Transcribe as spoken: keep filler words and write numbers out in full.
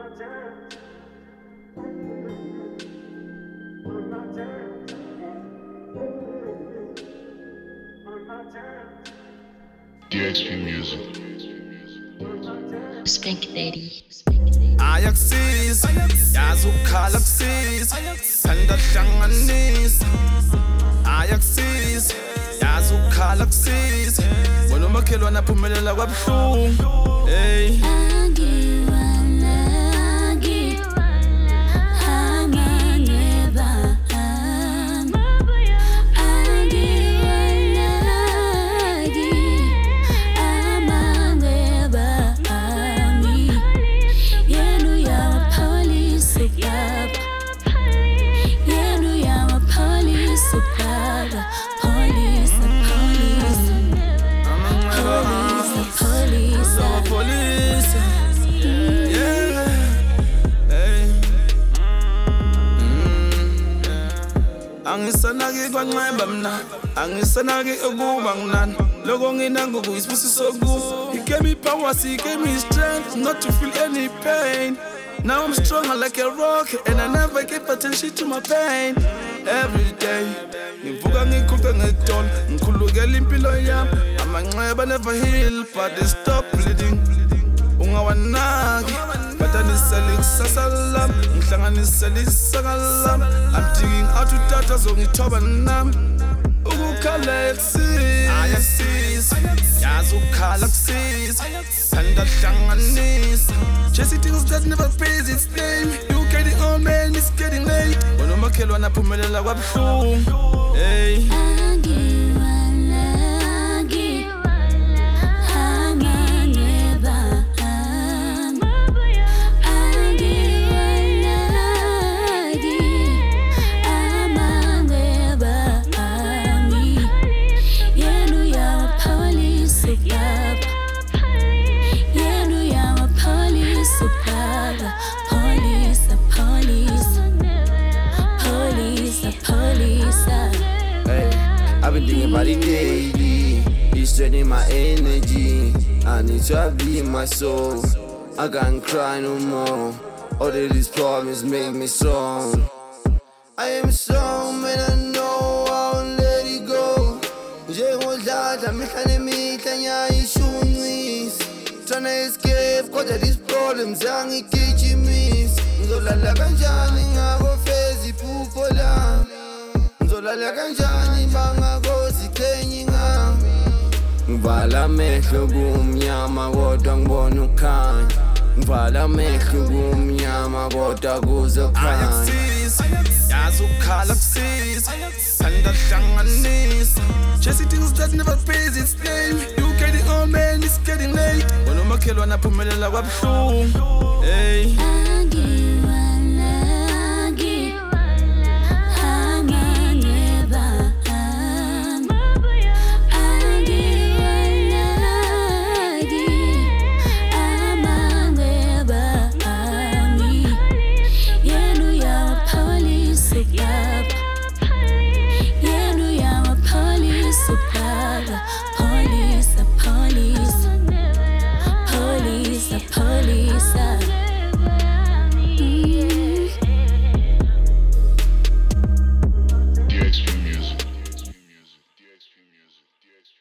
D X P Music. Spank Daddy. Ayakusiza, yazi ukukhala kusiza, thanda hlanganisa. Ayakusiza, yazi ukukhala kusiza, bona umakhelwane aphumelela kwabuhlungu. Hey. Angisanaki kwanxeba mna, angisanaki ukuba nginani. Loko nginango kuyisibusiso ku. He gave me power, he gave me strength, not to feel any pain. Now I'm stronger like a rock, and I never give attention to my pain. Every day, ngivuka ngikuqa ngedol, ngikhulukela impilo yami. Amanxeba never heal, but they stop bleeding. Ungawanaki, batanisela ikusasa lami, ngihlanganisela isaka lami. I'm digging out to data zongithoba nami. Ukukhala kusiza, ayasiza, yazi ukukhala kusiza, thanda hlanganisa. Chasing things that never pays its name. You getting old man, it's getting late. Bona umakhelwane aphumelela kwabuhlungu. Hey. I've been thinking about it daily. It's draining my energy. I need to have my soul. I can't cry no more. All of these problems make me strong. I am strong, man, I know I won't let it go. Njengodlala mihla nemihla ngiyayishumisa. Tryna escape kodwa these problems angigijimisa. Ngizolala kanjani ngakofeza iphupho lami? Ngizolala kanjani bangakosi qhenye ngami? Ngivala amehlo kumnyama kodwa ngibona ukhanya. Ngivala amehlo kumnyama kodwa kuzokhanya. Ayakusiza, yazi ukukhala kusiza, thanda hlanganisa. Chasing things that never pays its name. You getting old man, it's getting late. Bona umakhelwane aphumelela kwabuhlungu. Hey.